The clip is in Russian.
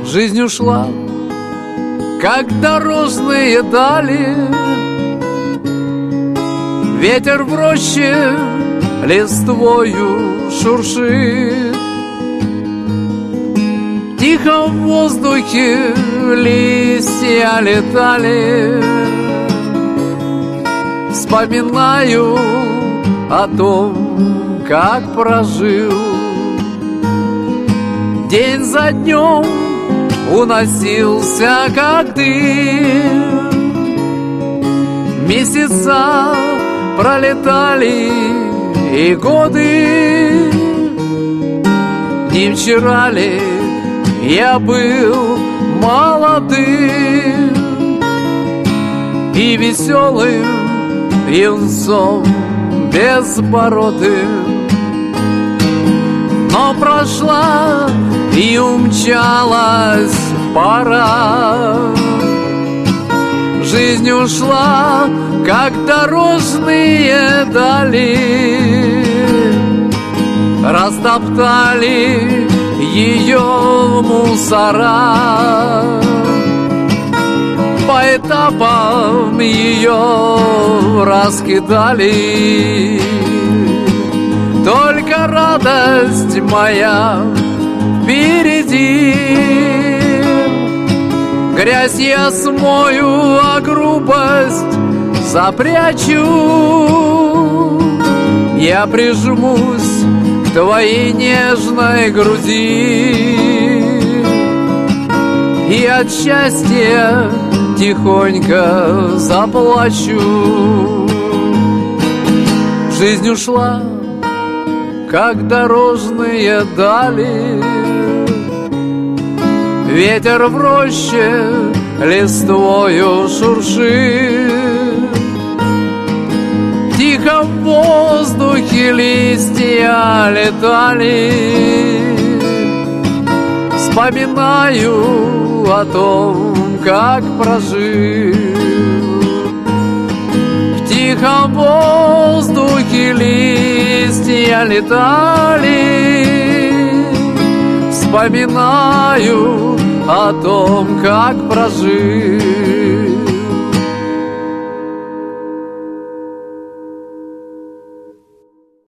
Жизнь ушла, как дорожные дали. Ветер в роще листвою шуршит. Тихо в воздухе листья летали. Вспоминаю о том, как прожил. День за днем уносился, как дым. Месяца пролетали и годы. Не вчера ли я был молодым и веселым юнцом безбородым? Но прошла и умчалась пора. Жизнь ушла, как дорожные дали. Растоптали ее мусора. По этапам ее раскидали. Только радость моя впереди. Грязь я смою, а грубость запрячу. Я прижмусь к твоей нежной груди и от счастья тихонько заплачу. Жизнь ушла, как дорожные дали. Ветер в роще листвою шуршит. Тихо в воздухе листья летали. Вспоминаю о том, как прожил. В тихом воздухе листья летали. Вспоминаю о том, как прожил.